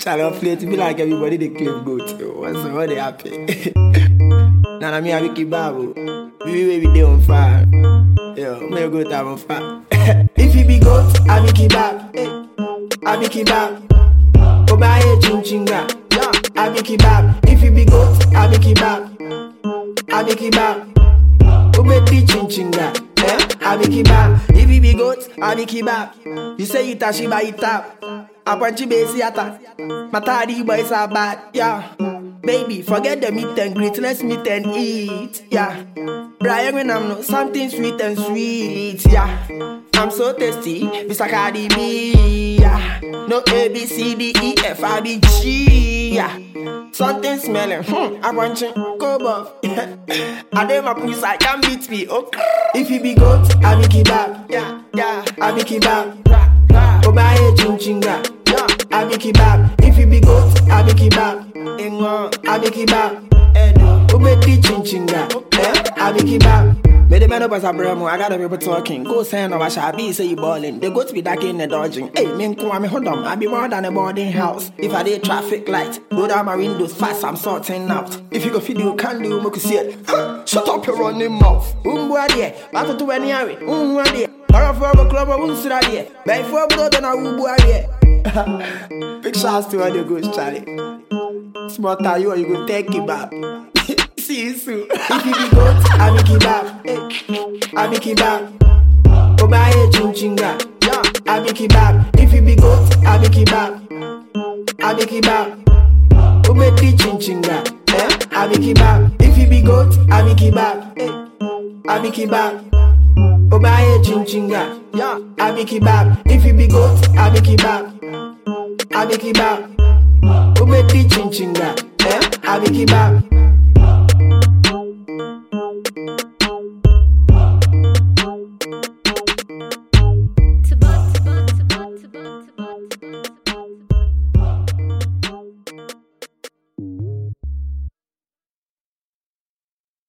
Shall I play to be like everybody they claim goat? What's what they happy? Now me I be kebab. We dey on fire. Yo, me go time on fire. If you be goat, I be kebab. I be kebab. Obaye chinchinga. I be kebab. If you be goat, I be kebab. I be kebab. Obedi chinchinga. I be kebab. If you be goat, I be kebab. You say you tashi by it tap. I punch you base yata. Matadi boys are bad, yeah. Baby, forget the meet and greet, let's meet and eat, yeah. Brian when I'm not something sweet and sweet, yeah. I'm so tasty, Mr. Cardi B, yeah. No A, B, C, D, E, F, I, B, G, yeah. Something smelling, I want you, go above. I did my police, I can't beat me, okay. If you be goat, I be kebab, yeah, yeah. I be kebab, Obaye chinchinga, yeah. I be kebab. If you be goat, I be kebab. I be kebab. Obedi chinchinga, I be kebab. May the man up as a bremo, I got a people talking. Go send over Shabi, say you ballin'. They go to be dark in the dodging. Hey, me come me hold on. I be more than a boarding house. If I did traffic light, go down my windows fast, I'm sorting out. If you go feed you, can do, make you see it. Shut up your running mouth. Umbuadie, battle to any area. Umbuadie, or for a club of Unsuradie. By 4 blood and a Umbuadie. Big shots to all the ghost, Charlie. Smart are you or you go take kebab. See you soon. If you be goat, I be kebab. I be kebab. Obaye chinchinga. I be kebab. If you be goat, I be kebab. I be kebab. Obedi chinchinga. I be kebab. If you be goat, I be kebab. I be kebab. Obaye chinchinga. I be kebab. If you be goat, I be kebab. I be kebab. Obedi chinchinga. I be kebab.